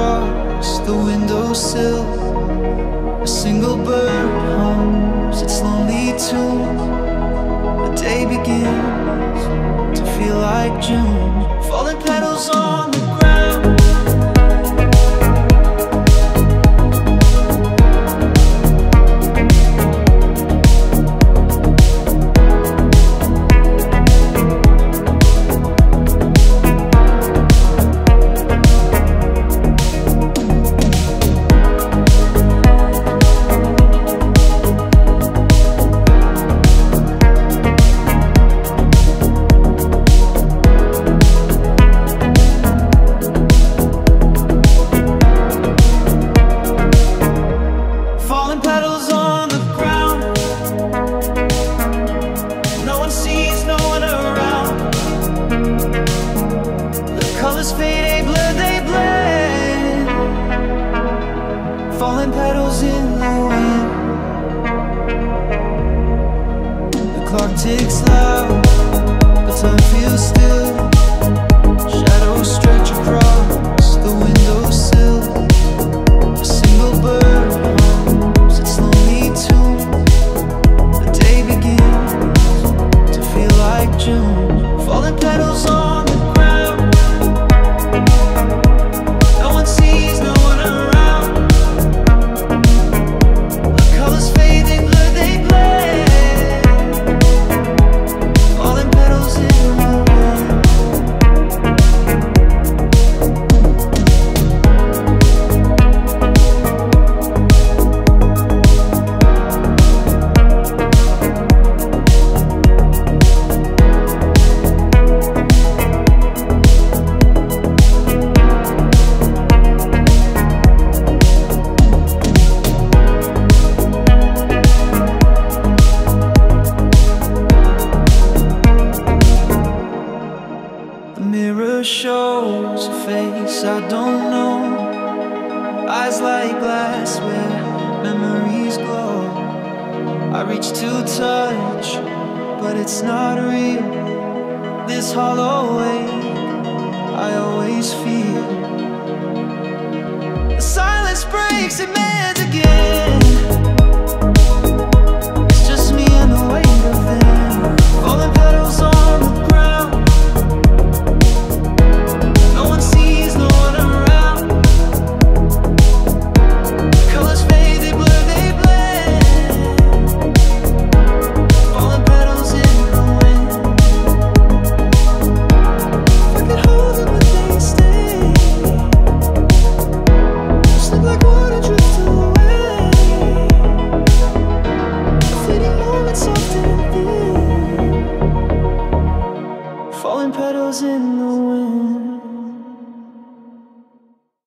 across the windowsill. A single bird hums its lonely tune. The day begins to feel like June. Falling petals on the ground. Colors fade, they blur, they blend. Falling petals in the wind. The clock ticks loud, but time feels still. Shadows stretch across the windowsill. A single bird hums its lonely tune. The day begins to feel like June. Falling petals on the ground. Mirror shows a face I don't know. Eyes like glass where memories glow. I reach to touch, but it's not real. This hollow ache I always feel. The silence breaks, it mends again. It's just me and the weight of them. Falling petals on the ground. Falling petals in the wind.